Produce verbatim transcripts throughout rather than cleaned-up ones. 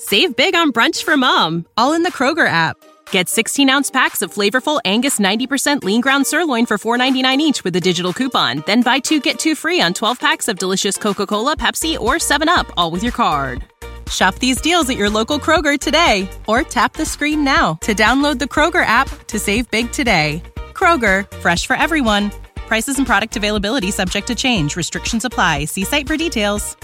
Save big on brunch for mom, all in the Kroger app. Get sixteen-ounce packs of flavorful Angus ninety percent lean ground sirloin for four dollars and ninety-nine cents each with a digital coupon. Then buy two, get two free on twelve packs of delicious Coca-Cola, Pepsi, or seven up, all with your card. Shop these deals at your local Kroger today, or tap the screen now to download the Kroger app to save big today. Kroger, fresh for everyone. Prices and product availability subject to change. Restrictions apply. See site for details.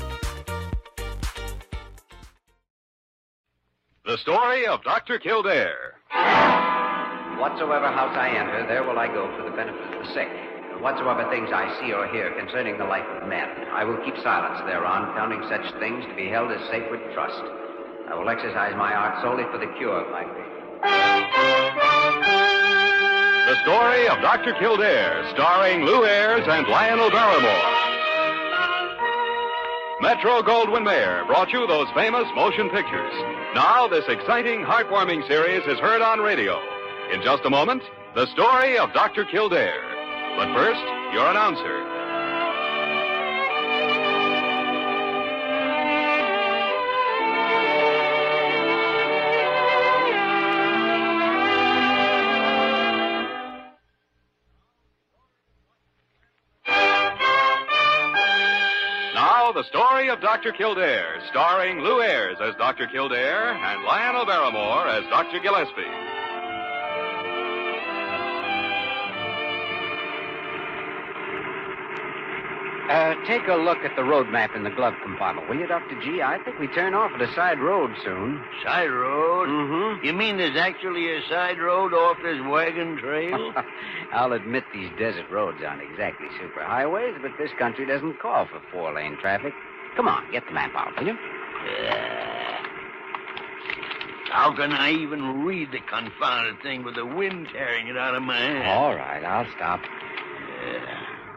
The story of Doctor Kildare. Whatsoever house I enter, there will I go for the benefit of the sick. Whatsoever things I see or hear concerning the life of men, I will keep silence thereon, counting such things to be held as sacred trust. I will exercise my art solely for the cure of my people. The story of Doctor Kildare, starring Lou Ayres and Lionel Barrymore. Metro-Goldwyn-Mayer brought you those famous motion pictures. Now, this exciting, heartwarming series is heard on radio. In just a moment, the story of Doctor Kildare. But first, your announcer. Now, the story of Doctor Kildare, starring Lou Ayres as Doctor Kildare and Lionel Barrymore as Doctor Gillespie. Uh, take a look at the road map in the glove compartment, will you, Doctor G? I think we turn off at a side road soon. Side road? Mm-hmm. You mean there's actually a side road off this wagon trail? I'll admit these desert roads aren't exactly superhighways, but this country doesn't call for four-lane traffic. Come on, get the map out, will you? Yeah. How can I even read the confounded thing with the wind tearing it out of my hand? All right, I'll stop. Yeah.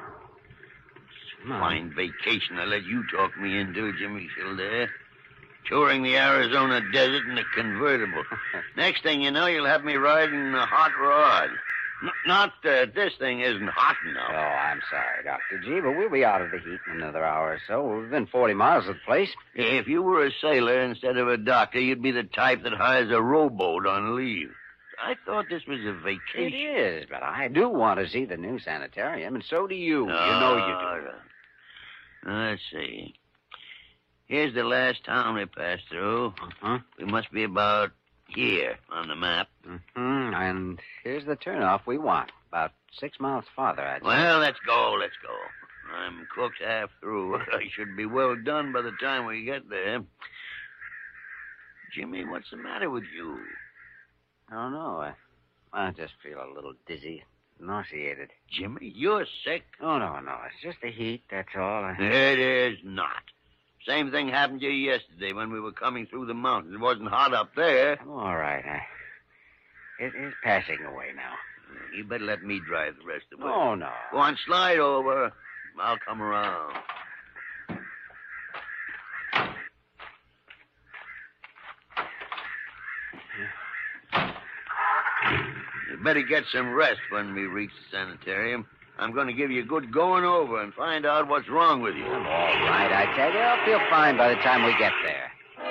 Fine vacation I let you talk me into, Jimmy Kildare. Touring the Arizona desert in a convertible. Next thing you know, you'll have me riding a hot rod. N- not that this thing isn't hot enough. Oh, I'm sorry, Doctor G, but we'll be out of the heat in another hour or so. We're within forty miles of the place. If you were a sailor instead of a doctor, you'd be the type that hires a rowboat on leave. I thought this was a vacation. It is, but I do want to see the new sanitarium, and so do you. Oh, you know you do. Let's see. Here's the last town we passed through. Uh-huh. We must be about here on the map. Mm-hmm. And here's the turnoff we want. About six miles farther, I'd say. Well, let's go, let's go. I'm cooked half through. I should be well done by the time we get there. Jimmy, what's the matter with you? I don't know. I, I just feel a little dizzy. Nauseated. Jimmy, you're sick. Oh, no, no. It's just the heat, that's all. I... It is not. Same thing happened to you yesterday when we were coming through the mountains. It wasn't hot up there. All right. I... It is passing away now. You better let me drive the rest of the way. Oh, no. Go on, slide over. I'll come around. You better get some rest when we reach the sanitarium. I'm going to give you a good going over and find out what's wrong with you. All right, I tell you, I'll feel fine by the time we get there.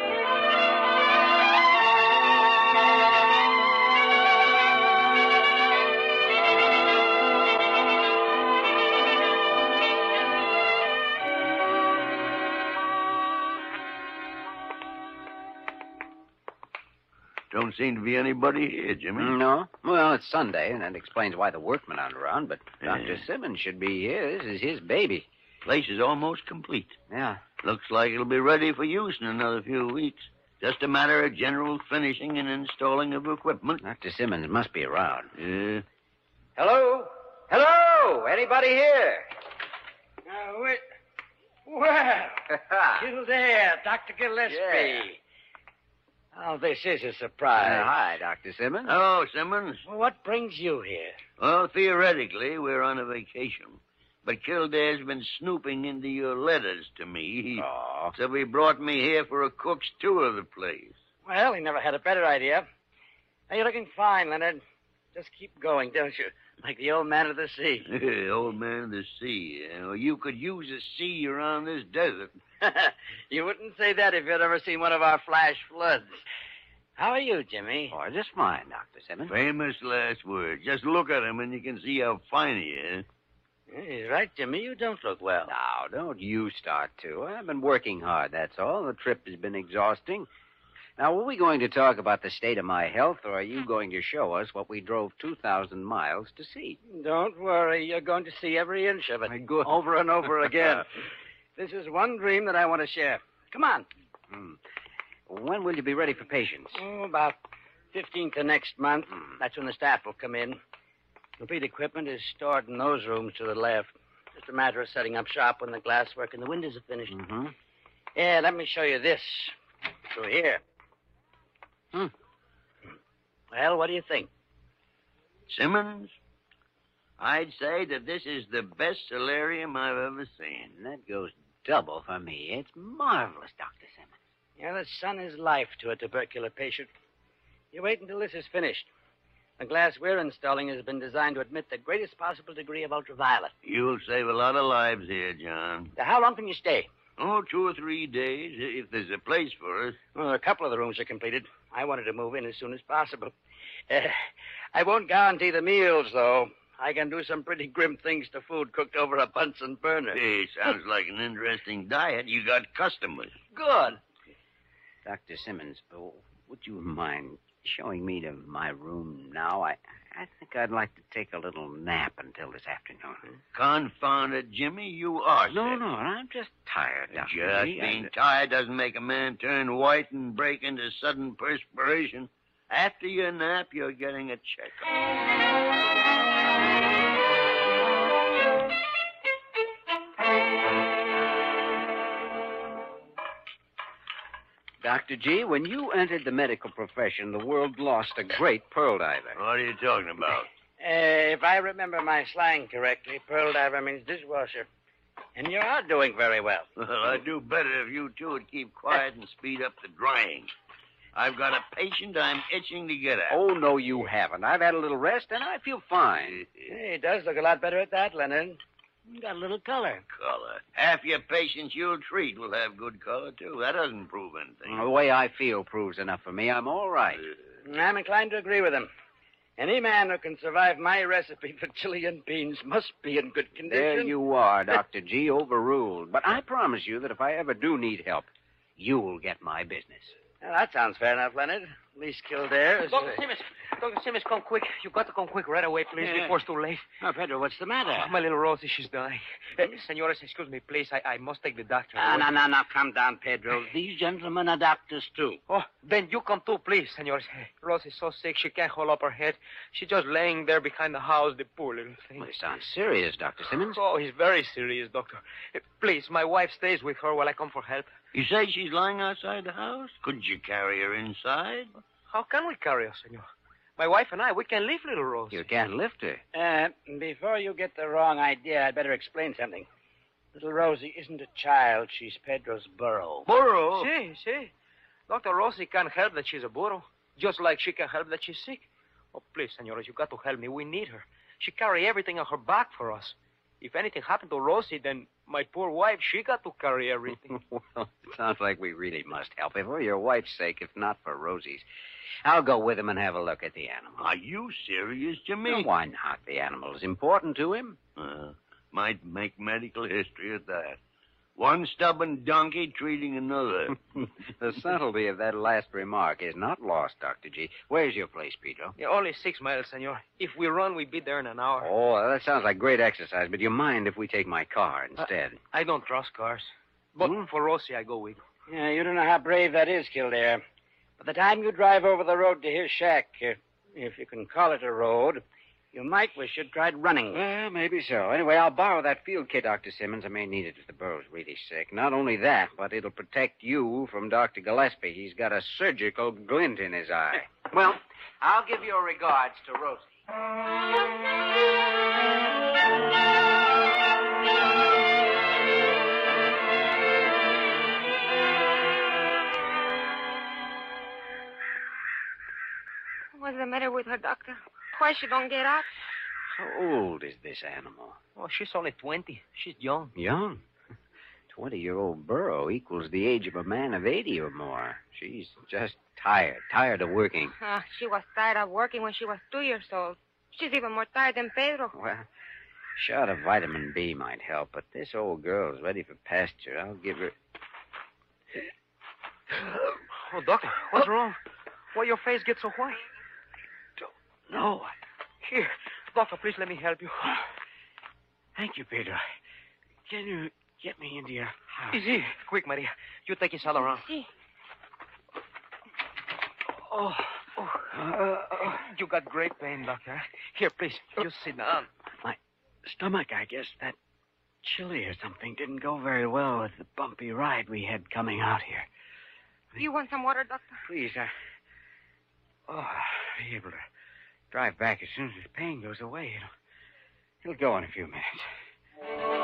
Don't seem to be anybody here, Jimmy. No? Well, it's Sunday, and that explains why the workmen aren't around, but Yeah. Doctor Simmons should be here. This is his baby. Place is almost complete. Yeah. Looks like it'll be ready for use in another few weeks. Just a matter of general finishing and installing of equipment. Doctor Simmons must be around. Yeah. Hello? Hello? Anybody here? Uh, wait. Well, Kildare, Doctor Gillespie. Yeah. Oh, this is a Uh, surprise. hi, Doctor Simmons. Hello, Simmons. Well, what brings you here? Well, theoretically, we're on a vacation. But Kildare's been snooping into your letters to me. Oh. So he brought me here for a cook's tour of the place. Well, he never had a better idea. Now, you're looking fine, Leonard. Just keep going, don't you? Like the old man of the sea. Old man of the sea. You know, you could use a sea around this desert. You wouldn't say that if you'd ever seen one of our flash floods. How are you, Jimmy? Oh, just fine, Doctor Simmons. Famous last words. Just look at him and you can see how fine he is. Yeah, he's right, Jimmy. You don't look well. Now, don't you start to. I've been working hard, that's all. The trip has been exhausting. Now, are we going to talk about the state of my health, or are you going to show us what we drove two thousand miles to see? Don't worry. You're going to see every inch of it. Good. Over and over again. This is one dream that I want to share. Come on. Hmm. When will you be ready for patients? Oh, about fifteenth of next month. Hmm. That's when the staff will come in. Complete equipment is stored in those rooms to the left. Just a matter of setting up shop when the glasswork and the windows are finished. Mm-hmm. Yeah, let me show you this. Through here. Hmm. Well, what do you think? Simmons, I'd say that this is the best solarium I've ever seen. And that goes double for me. It's marvelous, Doctor Simmons. Yeah, the sun is life to a tubercular patient. You wait until this is finished. The glass we're installing has been designed to admit the greatest possible degree of ultraviolet. You'll save a lot of lives here, John. Now, how long can you stay? Oh, two or three days, if there's a place for us. Well, a couple of the rooms are completed. I wanted to move in as soon as possible. Uh, I won't guarantee the meals, though. I can do some pretty grim things to food cooked over a Bunsen burner. Hey, sounds like an interesting diet. You got customers. Good. Doctor Simmons, oh, would you mind showing me to my room now? I, I think I'd like to take a little nap until this afternoon. Confound it, Jimmy, you are No, sick. no, I'm just tired, Doctor Just Lee. being I- tired doesn't make a man turn white and break into sudden perspiration. After your nap, you're getting a checkup. Doctor G, when you entered the medical profession, the world lost a great pearl diver. What are you talking about? Uh, if I remember my slang correctly, pearl diver means dishwasher. And you are doing very well. Well, I'd do better if you two would keep quiet and speed up the drying. I've got a patient I'm itching to get at. Oh, no, you haven't. I've had a little rest, and I feel fine. Hey, it does look a lot better at that, Leonard. You got a little color. Color. Half your patients you'll treat will have good color, too. That doesn't prove anything. The way I feel proves enough for me. I'm all right. I'm inclined to agree with him. Any man who can survive my recipe for Chilean beans must be in good condition. There you are, Doctor G, overruled. But I promise you that if I ever do need help, you'll get my business. Well, that sounds fair enough, Leonard. At least Kildare is... Doctor Simmons, Doctor Simmons, come quick. You've got to come quick right away, please, Yeah. before it's too late. Oh, Pedro, what's the matter? Oh, my little Rosie, she's dying. Uh, senores, excuse me, please. I, I must take the doctor. Ah, away. no, no, no. Calm down, Pedro. These gentlemen are doctors, too. Oh, then you come too, please, senores. Rosie's so sick, she can't hold up her head. She's just laying there behind the house, the poor little thing. Well, it sounds serious, Doctor Simmons. Oh, he's very serious, doctor. Uh, Please, my wife stays with her while I come for help. You say she's lying outside the house? Couldn't you carry her inside? How can we carry her, senor? My wife and I, we can leave little Rosie. You can't lift her. Uh, before you get the wrong idea, I'd better explain something. Little Rosie isn't a child. She's Pedro's burro. Burro? See, see. Doctor Rosie can't help that she's a burro, just like she can help that she's sick. Oh, please, senores, you got to help me. We need her. She carry everything on her back for us. If anything happened to Rosie, then my poor wife, she got to carry everything. Well, it sounds like we really must help her for your wife's sake, if not for Rosie's. I'll go with him and have a look at the animal. Are you serious, Jimmy? Well, why not? The animal's important to him. Uh, might make medical history at that. One stubborn donkey treating another. The subtlety of that last remark is not lost, Doctor G. Where's your place, Pedro? Yeah, only six miles, senor. If we run, we'd be there in an hour. Oh, that sounds like great exercise, but do you mind if we take my car instead? I don't trust cars. But Hmm? for Rosie, I go with. Yeah, you don't know how brave that is, Kildare. By the time you drive over the road to his shack, uh, if you can call it a road, you might wish you'd tried running. Well, maybe so. Anyway, I'll borrow that field kit, Doctor Simmons. I may need it if the burro's really sick. Not only that, but it'll protect you from Doctor Gillespie. He's got a surgical glint in his eye. Well, I'll give your regards to Rosie. What's the matter with her, doctor? Why she don't get up? How old is this animal? Oh, she's only twenty. She's young. Young. twenty-year-old burro equals the age of a man of eighty or more. She's just tired, tired of working. Uh, she was tired of working when she was two years old. She's even more tired than Pedro. Well, shot of vitamin B might help, but this old girl's ready for pasture. I'll give her... Oh, Doctor, what's wrong? Why your face gets so white? No. Here, Doctor, please let me help you. Thank you, Pedro. Can you get me into your house? Easy. Quick, Maria. You take his all around. See. Oh, oh. Uh, you got great pain, Doctor. Here, please, you sit down. My stomach, I guess that chili or something didn't go very well with the bumpy ride we had coming out here. You want some water, Doctor? Please, I... Oh, I'll be able to drive back as soon as his pain goes away. It'll, it'll go in a few minutes.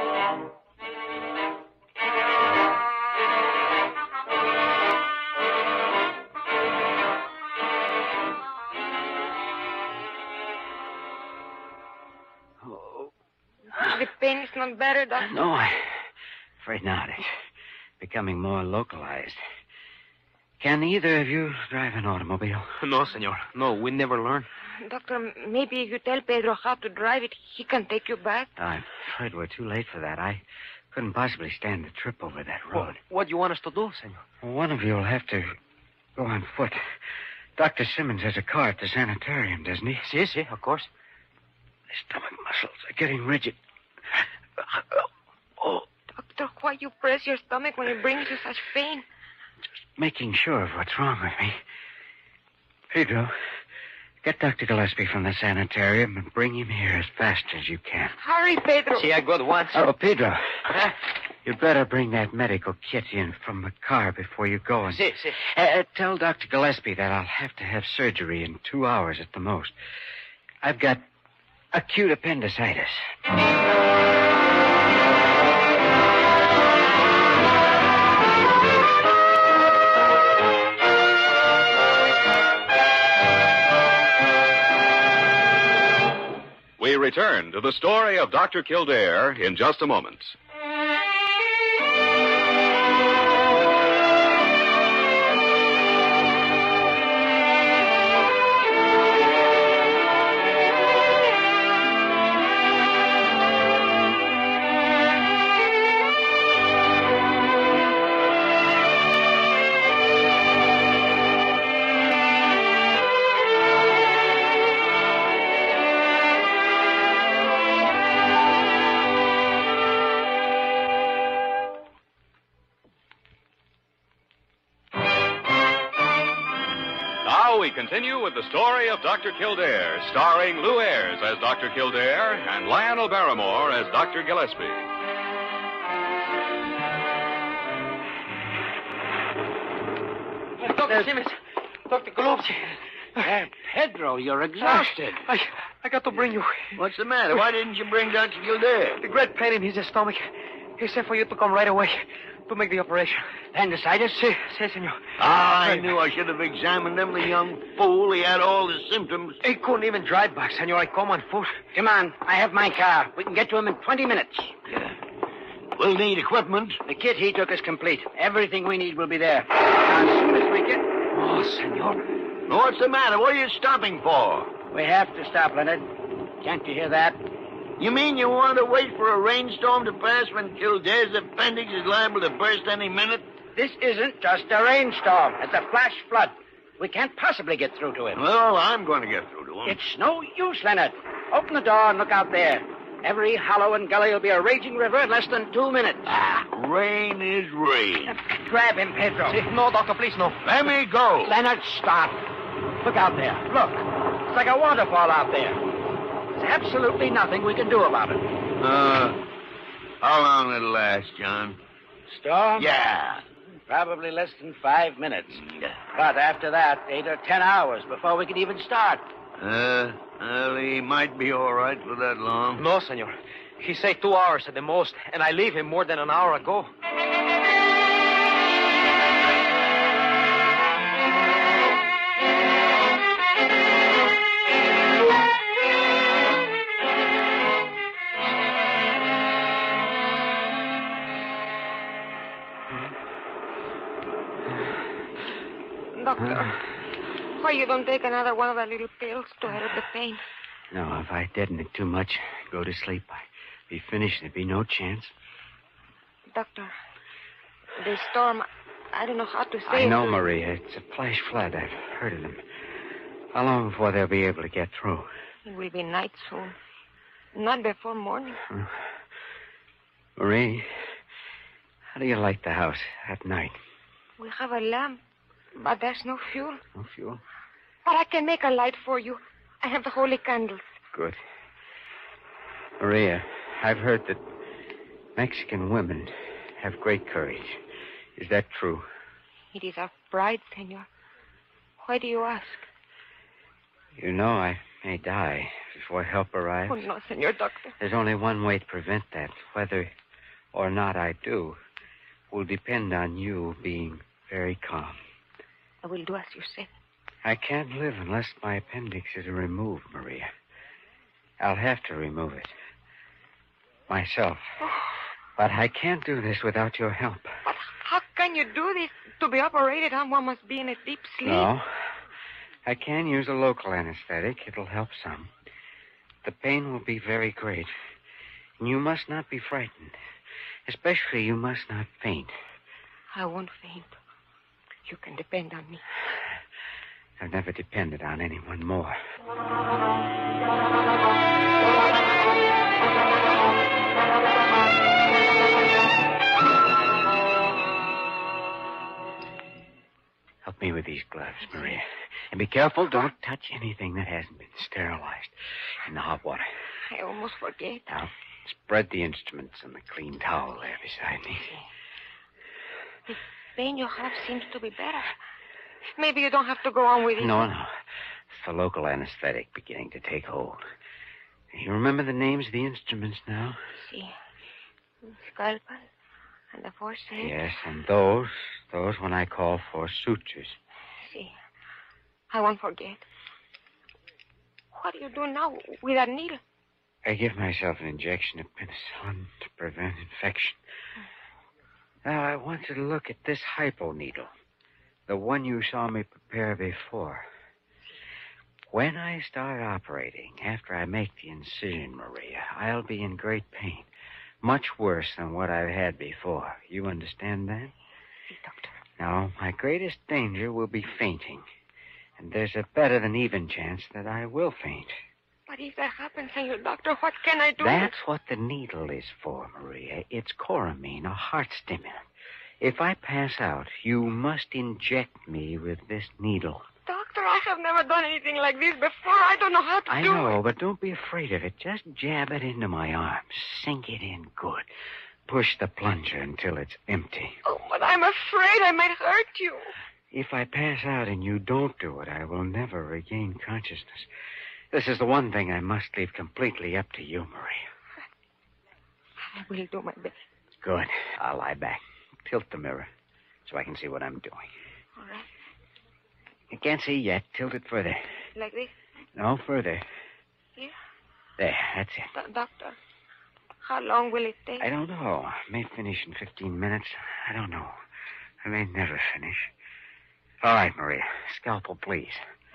Oh. The pain is not better, Doctor. No, I'm afraid not. It's becoming more localized. Can either of you drive an automobile? No, senor. No, we never learn. Doctor, maybe if you tell Pedro how to drive it, he can take you back. I'm afraid we're too late for that. I couldn't possibly stand the trip over that road. What, what do you want us to do, senor? Well, one of you will have to go on foot. Doctor Simmons has a car at the sanitarium, doesn't he? Si, si, of course. My stomach muscles are getting rigid. Oh, Doctor, why you press your stomach when it brings you such pain? just making sure of what's wrong with me. Pedro, get Doctor Gillespie from the sanitarium and bring him here as fast as you can. Hurry, Pedro. See, I got once. Oh, Pedro, you'd better bring that medical kit in from the car before you go. And, Si, si. uh, tell Doctor Gillespie that I'll have to have surgery in two hours at the most. I've got acute appendicitis. We return to the story of Doctor Kildare in just a moment. Now we continue with the story of Doctor Kildare, starring Lou Ayres as Doctor Kildare and Lionel Barrymore as Doctor Gillespie. Doctor Simmons. Doctor Gillespie. Uh, Pedro, you're exhausted. I, I got to bring you. What's the matter? Why didn't you bring Doctor Kildare? The great pain in his stomach. He said for you to come right away to make the operation. Appendicitis? Si, si, senor. Ah, I knew I should have examined him, the young fool. He had all the symptoms. He couldn't even drive back, senor. I come on foot. Come on, I have my car. We can get to him in twenty minutes. Yeah. We'll need equipment. The kit he took is complete. Everything we need will be there. Now, as soon as we get... Oh, senor. What's the matter? What are you stopping for? We have to stop, Leonard. Can't you hear that? You mean you want to wait for a rainstorm to pass when Kildare's appendix is liable to burst any minute? This isn't just a rainstorm. It's a flash flood. We can't possibly get through to him. Well, I'm going to get through to him. It's no use, Leonard. Open the door and look out there. Every hollow and gully will be a raging river in less than two minutes. Ah, rain is rain. Grab him, Pedro. Si, no, doctor, please, no. Let me go. Leonard, stop. Look out there. Look. It's like a waterfall out there. There's absolutely nothing we can do about it. Uh, how long it'll last, John? Storm? Yeah. Probably less than five minutes. But after that, eight or ten hours before we can even start. Uh, well, he might be all right for that long. No, senor. He said two hours at the most, and I leave him more than an hour ago. Doctor, why you don't take another one of the little pills to help the pain? No, if I deaden it too much, go to sleep, I'd be finished. There'd be no chance. Doctor, the storm, I don't know how to say I it. know, Maria. It's a flash flood. I've heard of them. How long before they'll be able to get through? It will be night soon. Not before morning. Uh, Marie, how do you light the house at night? We have a lamp, but there's no fuel. No fuel? But I can make a light for you. I have the holy candles. Good. Maria, I've heard that Mexican women have great courage. Is that true? It is our pride, senor. Why do you ask? You know I may die before help arrives. Oh, no, senor doctor. There's only one way to prevent that. Whether or not I do will depend on you being very calm. I will do as you said. I can't live unless my appendix is removed, Maria. I'll have to remove it. Myself. Oh. But I can't do this without your help. But how can you do this? To be operated on, one must be in a deep sleep. No. I can use a local anesthetic. It'll help some. The pain will be very great. And you must not be frightened. Especially, you must not faint. I won't faint. You can depend on me. I've never depended on anyone more. Help me with these gloves, Maria. And be careful, don't touch anything that hasn't been sterilized in the hot water. I almost forget. Now, spread the instruments on the clean towel there beside me. The pain you have seems to be better. Maybe you don't have to go on with it. No, no. It's the local anesthetic beginning to take hold. You remember the names of the instruments now? See. Scalpel and the forceps. Yes, and those, those when I call for sutures. See. I won't forget. What do you do now with that needle? I give myself an injection of penicillin to prevent infection. Now, I want you to look at this hypo needle. The one you saw me prepare before. When I start operating, after I make the incision, Maria, I'll be in great pain. Much worse than what I've had before. You understand that? See, doctor. Now, my greatest danger will be fainting. And there's a better than even chance that I will faint. But if that happens, senor doctor, what can I do? That's what the needle is for, Maria. It's Coramine, a heart stimulant. If I pass out, you must inject me with this needle. Doctor, I have never done anything like this before. I don't know how to I do know, it. but don't be afraid of it. Just jab it into my arm. Sink it in good. Push the plunger until it's empty. Oh, but I'm afraid I might hurt you. If I pass out and you don't do it, I will never regain consciousness. This is the one thing I must leave completely up to you, Maria. I will do my best. Good. I'll lie back. Tilt the mirror so I can see what I'm doing. All right. You can't see yet. Tilt it further. Like this? No, further. Here? There, that's it. Do- doctor, how long will it take? I don't know. I may finish in fifteen minutes. I don't know. I may never finish. All right, Maria. Scalpel, please.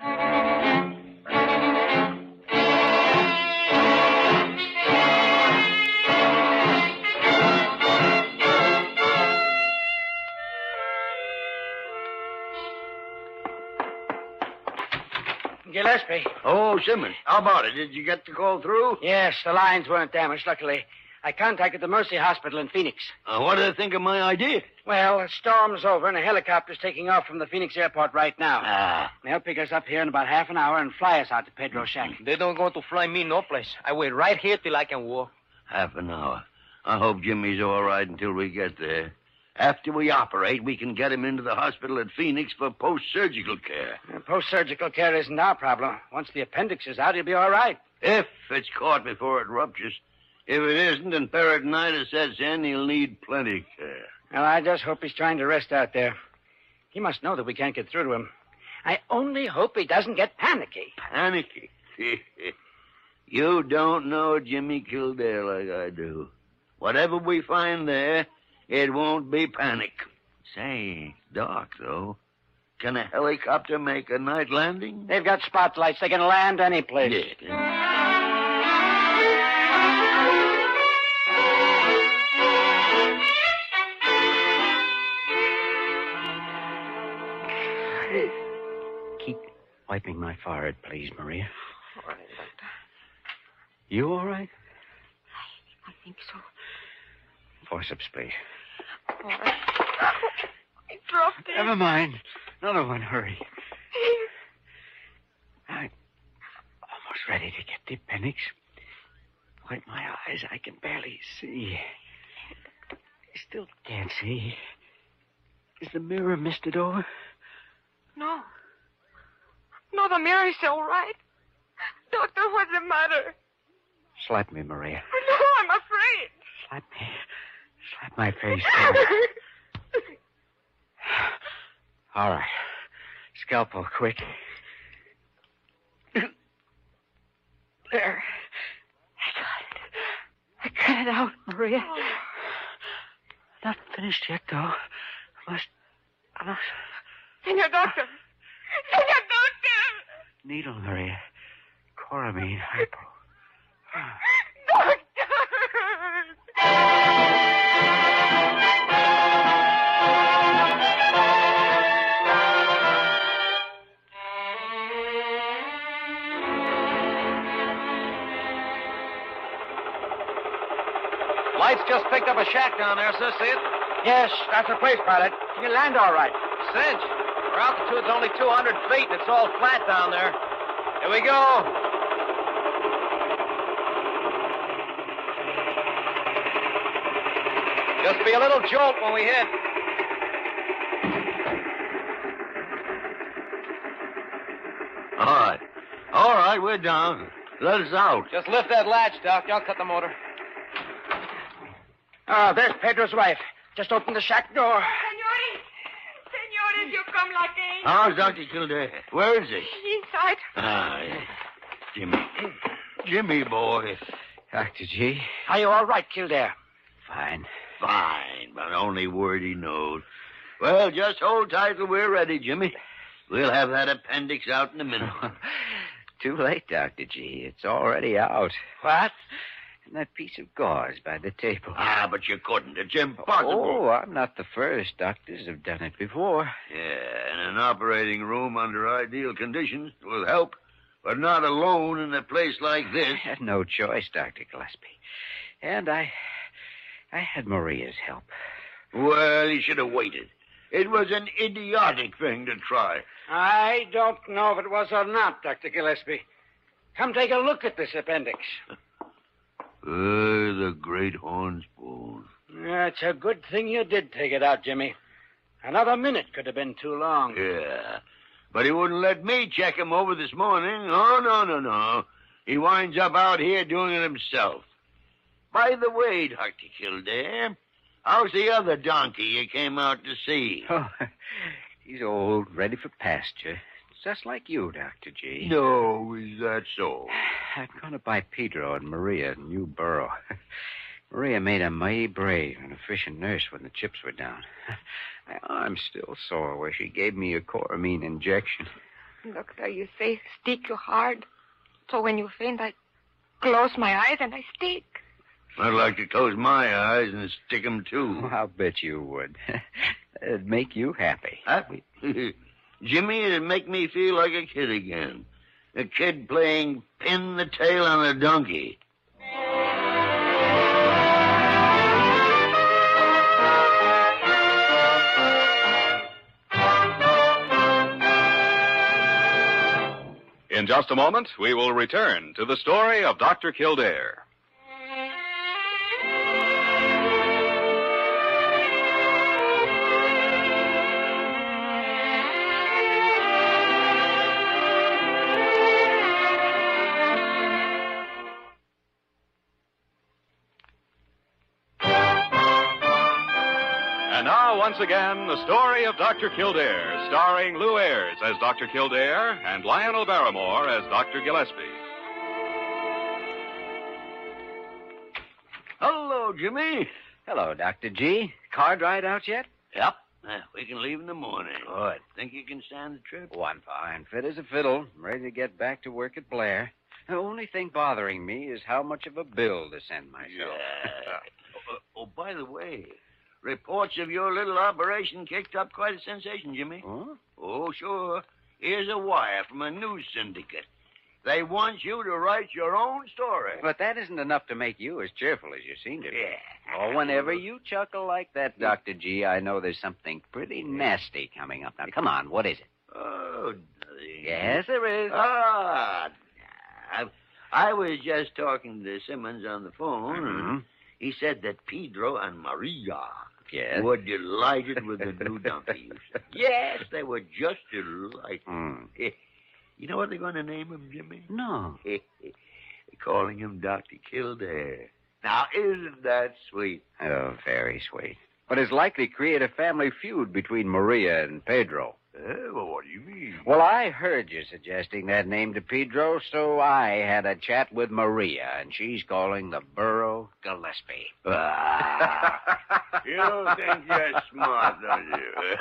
Gillespie. Oh, Simmons, how about it? Did you get the call through? Yes, the lines weren't damaged, luckily. I contacted the Mercy Hospital in Phoenix. Uh, what do they think of my idea? Well, the storm's over and a helicopter's taking off from the Phoenix airport right now. Ah. They'll pick us up here in about half an hour and fly us out to Pedro Shack. They don't go to fly me no place. I wait right here till I can walk. Half an hour. I hope Jimmy's all right until we get there. After we operate, we can get him into the hospital at Phoenix for post-surgical care. Uh, post-surgical care isn't our problem. Once the appendix is out, he'll be all right. If it's caught before it ruptures. If it isn't and peritonitis sets in, he'll need plenty of care. Well, I just hope he's trying to rest out there. He must know that we can't get through to him. I only hope he doesn't get panicky. Panicky? You don't know Jimmy Kildare like I do. Whatever we find there, it won't be panic. Say, Doc, though, Can a helicopter make a night landing? They've got spotlights. They can land any place. Yeah. Keep wiping my forehead, please, Maria. All right, Doctor. You all right? I, I think so. Forceps, please. All right. I dropped it. Never mind. Another one. Hurry. I'm almost ready to get the appendix. Wipe my eyes. I can barely see. I still can't see. Is the mirror misted over? No. No, the mirror is all right. Doctor, what's the matter? Slap me, Maria. No, I'm afraid. Slap me. Slap my face. All right. Scalpel, quick. There. I got it. I got it out, Maria. Oh. Not finished yet, though. I must... I must... Senor Doctor. Senor Doctor. Needle, Maria. Coramine, hypo. Doctor. Lights just picked up a shack down there, sir. See it? Yes, that's the place, pilot. You can land all right. Cinch. Our altitude's only two hundred feet, and it's all flat down there. Here we go. Just be a little jolt when we hit. All right. All right, we're down. Let us out. Just lift that latch, Doc. I'll cut the motor. Ah, there's Pedro's wife. Just open the shack door. Senores. Senores, you come like a... How's Doctor Kildare? Where is he? Inside. Ah, yeah. Jimmy. Jimmy, boy. Doctor G. Are you all right, Kildare? Fine. Fine, but only word he knows. Well, just hold tight till we're ready, Jimmy. We'll have that appendix out in a minute. Too late, Doctor G. It's already out. What? And that piece of gauze by the table. Ah, but you couldn't. It's impossible. Oh, I'm not the first. Doctors have done it before. Yeah, in an operating room under ideal conditions will help, but not alone in a place like this. I had no choice, Doctor Gillespie. And I... I had Maria's help. Well, he should have waited. It was an idiotic thing to try. I don't know if it was or not, Doctor Gillespie. Come take a look at this appendix. Uh, the great horn spoon. It's a good thing you did take it out, Jimmy. Another minute could have been too long. Yeah, but he wouldn't let me check him over this morning. Oh, no, no, no. He winds up out here doing it himself. By the way, Doctor Kildare, how's the other donkey you came out to see? Oh, he's old, ready for pasture. Just like you, Doctor G. No, is that so? I'm going to buy Pedro and Maria a new burro. Maria made a mighty brave and efficient nurse when the chips were down. My arm's still sore where she gave me a coramine injection. Doctor, you say stick you hard. So when you faint, I close my eyes and I stick. I'd like to close my eyes and stick 'em, too. Oh, I'll bet you would. It'd make you happy. Happy? Jimmy, it'd make me feel like a kid again. A kid playing pin the tail on a donkey. In just a moment, we will return to the story of Doctor Kildare. And now, once again, the story of Doctor Kildare, starring Lou Ayres as Doctor Kildare and Lionel Barrymore as Doctor Gillespie. Hello, Jimmy. Hello, Doctor G. Card ride out yet? Yep. Uh, we can leave in the morning. Good. Think you can stand the trip? Oh, I'm fine. Fit as a fiddle. I'm ready to get back to work at Blair. The only thing bothering me is how much of a bill to send myself. Yeah. oh, oh, by the way, reports of your little operation kicked up quite a sensation, Jimmy. Huh? Oh, sure. Here's a wire from a news syndicate. They want you to write your own story. But that isn't enough to make you as cheerful as you seem to be. Yeah. Oh, whenever you chuckle like that, Doctor G, I know there's something pretty nasty coming up. Now, come on, what is it? Oh, nothing. Yes, there is. Ah, I, I was just talking to Simmons on the phone, Mm-hmm. and he said that Pedro and Maria Yes? were delighted with the new donkey. Yes, they were just delighted. Mm. You know what they're going to name him, Jimmy? No. They're calling him Doctor Kildare. Now, isn't that sweet? Oh, very sweet. But it's likely to create a family feud between Maria and Pedro. Oh, well, what do you mean? Well, I heard you suggesting that name to Pedro, so I had a chat with Maria, and she's calling the borough Gillespie. Ah, you think you're smart, don't you?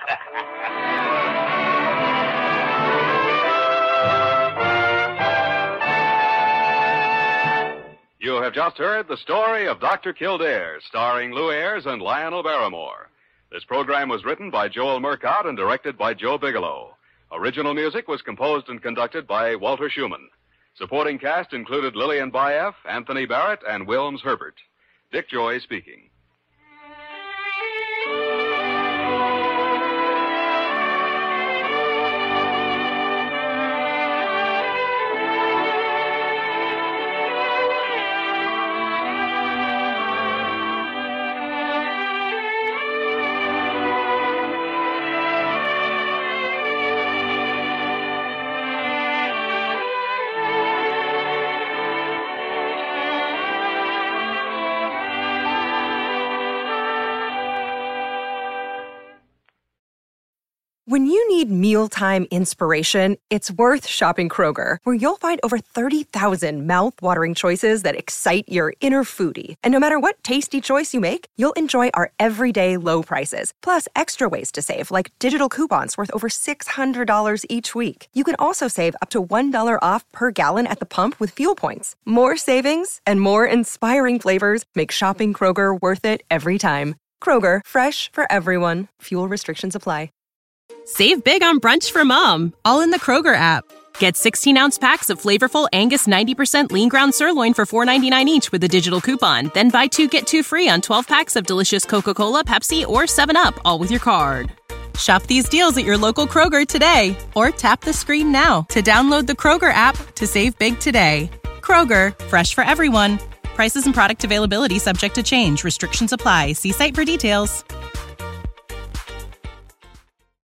You have just heard the story of Doctor Kildare, starring Lou Ayres and Lionel Barrymore. This program was written by Joel Murcott and directed by Joe Bigelow. Original music was composed and conducted by Walter Schumann. Supporting cast included Lillian Baeff, Anthony Barrett, and Wilms Herbert. Dick Joy speaking. When you need mealtime inspiration, it's worth shopping Kroger, where you'll find over thirty thousand mouth-watering choices that excite your inner foodie. And no matter what tasty choice you make, you'll enjoy our everyday low prices, plus extra ways to save, like digital coupons worth over six hundred dollars each week. You can also save up to one dollar off per gallon at the pump with fuel points. More savings and more inspiring flavors make shopping Kroger worth it every time. Kroger, fresh for everyone. Fuel restrictions apply. Save big on brunch for mom, all in the Kroger app. Get sixteen-ounce packs of flavorful Angus ninety percent lean ground sirloin for four ninety-nine each with a digital coupon. Then buy two, get two free on twelve packs of delicious Coca-Cola, Pepsi, or seven up, all with your card. Shop these deals at your local Kroger today, or tap the screen now to download the Kroger app to save big today. Kroger, fresh for everyone. Prices and product availability subject to change. Restrictions apply. See site for details.